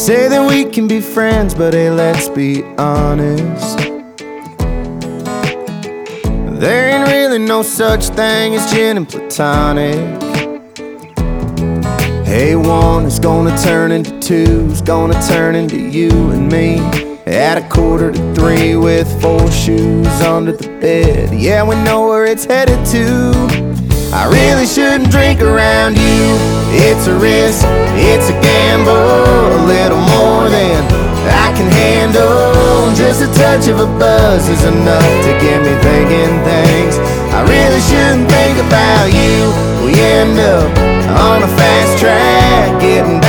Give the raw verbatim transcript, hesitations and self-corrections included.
say that we can be friends, but hey, let's be honest, there ain't really no such thing as gin and platonic. Hey, one is gonna turn into two, is gonna turn into you and me at a quarter to three with four shoes under the bed. Yeah, we know where it's headed to. I really shouldn't drink around you. It's a risk, it's a gamble, a little more than I can handle. Just a touch of a buzz is enough to get me thinking things I really shouldn't think about you. We end up on a fast track, getting back